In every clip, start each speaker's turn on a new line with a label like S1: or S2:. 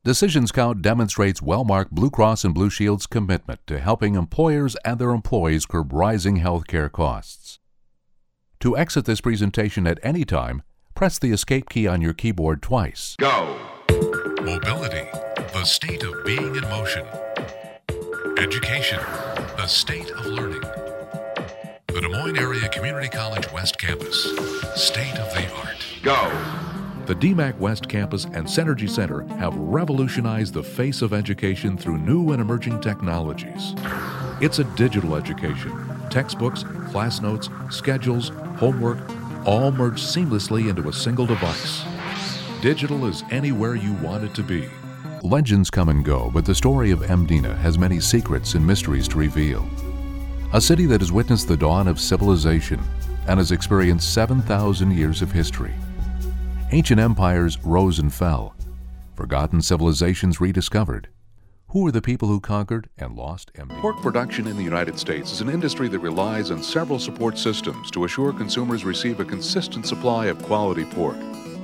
S1: Decisions Count demonstrates well-marked Blue Cross and Blue Shield's commitment to helping employers and their employees curb rising health care costs. To exit this presentation at any time, press the Escape key on your keyboard twice.
S2: Go!
S3: Mobility, the state of being in motion. Education, the state of learning. The Des Moines Area Community College West Campus, state of the art.
S2: Go!
S1: The DMACC West Campus and Synergy Center have revolutionized the face of education through new and emerging technologies. It's a digital education. Textbooks, class notes, schedules, homework, all merged seamlessly into a single device. Digital is anywhere you want it to be. Legends come and go, but the story of Mdina has many secrets and mysteries to reveal. A city that has witnessed the dawn of civilization and has experienced 7,000 years of history. Ancient empires rose and fell, forgotten civilizations rediscovered. Who are the people who conquered and lost Mdina? Pork production in the United States is an industry that relies on several support systems to assure consumers receive a consistent supply of quality pork.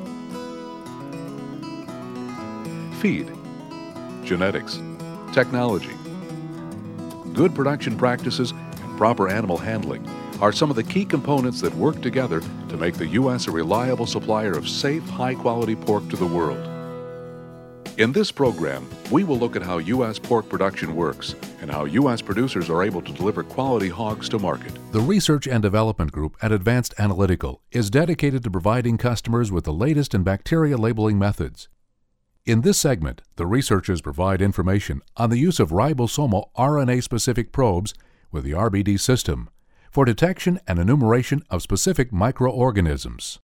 S1: Feed, genetics, technology, good production practices, and proper animal handling are some of the key components that work together to make the U.S. a reliable supplier of safe, high-quality pork to the world. In this program, we will look at how U.S. pork production works and how U.S. producers are able to deliver quality hogs to market. The Research and Development Group at Advanced Analytical is dedicated to providing customers with the latest in bacteria labeling methods. In this segment, the researchers provide information on the use of ribosomal RNA-specific probes with the RBD system for detection and enumeration of specific microorganisms.